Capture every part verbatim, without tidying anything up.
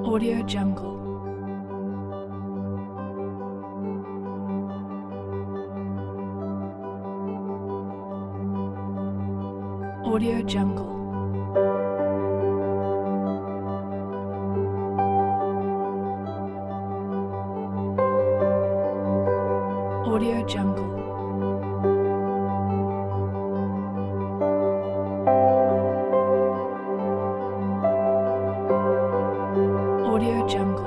Audio Jungle. Audio Jungle. Audio Jungle. Audio Jungle.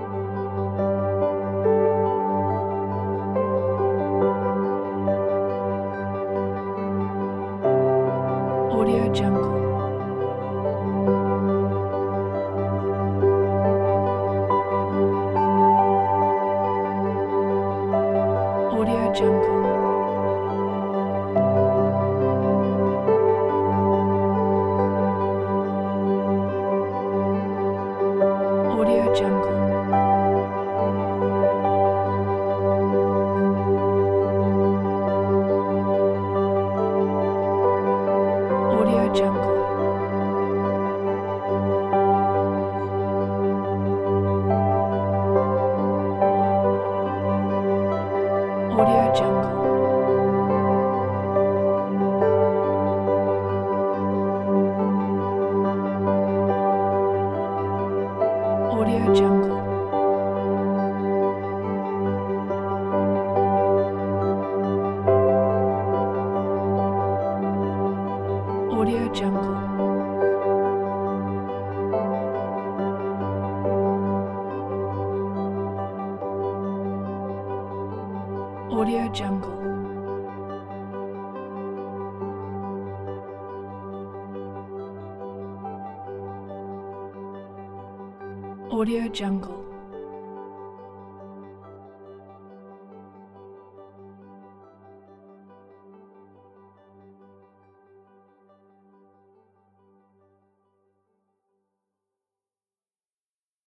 Audio Jungle. Audio Jungle. Audio Jungle. Audio Jungle. Audio Jungle. Audio Jungle. Audio Jungle. Audio Jungle. Audio Jungle.